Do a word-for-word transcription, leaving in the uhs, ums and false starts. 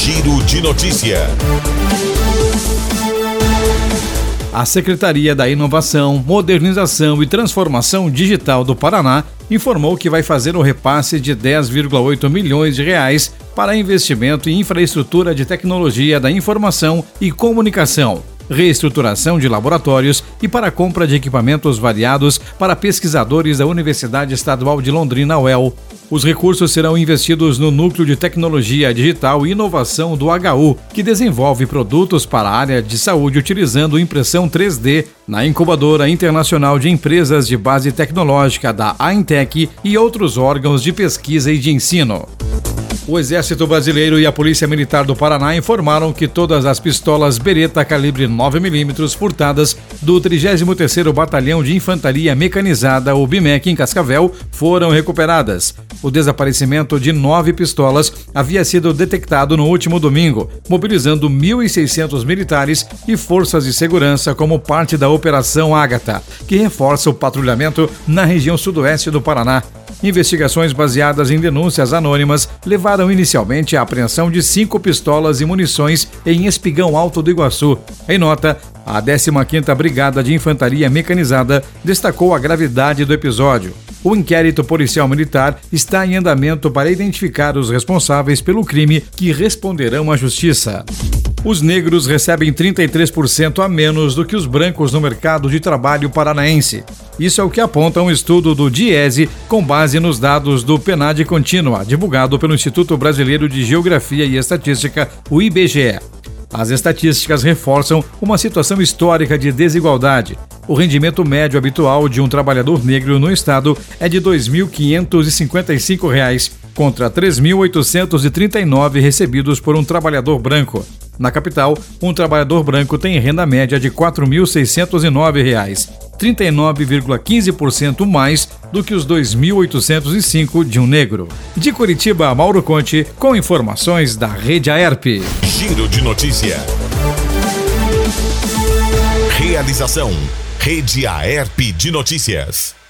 Giro de Notícia. A Secretaria da Inovação, Modernização e Transformação Digital do Paraná informou que vai fazer o repasse de dez vírgula oito milhões de reais para investimento em infraestrutura de tecnologia da informação e comunicação, reestruturação de laboratórios e para a compra de equipamentos variados para pesquisadores da Universidade Estadual de Londrina, U E L. Os recursos serão investidos no Núcleo de Tecnologia Digital e Inovação do H U, que desenvolve produtos para a área de saúde utilizando impressão três D, na Incubadora Internacional de Empresas de Base Tecnológica da AINTEC e outros órgãos de pesquisa e de ensino. O Exército Brasileiro e a Polícia Militar do Paraná informaram que todas as pistolas Beretta calibre nove milímetros furtadas do trigésimo terceiro Batalhão de Infantaria Mecanizada, o B I M E C, em Cascavel, foram recuperadas. O desaparecimento de nove pistolas havia sido detectado no último domingo, mobilizando mil e seiscentos militares e forças de segurança como parte da Operação Ágata, que reforça o patrulhamento na região sudoeste do Paraná. Investigações baseadas em denúncias anônimas levaram inicialmente à apreensão de cinco pistolas e munições em Espigão Alto do Iguaçu. Em nota, a décima quinta Brigada de Infantaria Mecanizada destacou a gravidade do episódio. O inquérito policial militar está em andamento para identificar os responsáveis pelo crime, que responderão à justiça. Os negros recebem trinta e três por cento a menos do que os brancos no mercado de trabalho paranaense. Isso é o que aponta um estudo do DIESE com base nos dados do PNAD Contínua, divulgado pelo Instituto Brasileiro de Geografia e Estatística, o I B G E. As estatísticas reforçam uma situação histórica de desigualdade. O rendimento médio habitual de um trabalhador negro no estado é de dois mil quinhentos e cinquenta e cinco reais, contra três mil oitocentos e trinta e nove recebidos por um trabalhador branco. Na capital, um trabalhador branco tem renda média de quatro mil seiscentos e nove reais, trinta e nove vírgula quinze por cento mais do que os dois mil oitocentos e cinco de um negro. De Curitiba, Mauro Conte, com informações da Rede Aerp. Giro de Notícia. Realização: Rede Aerp de Notícias.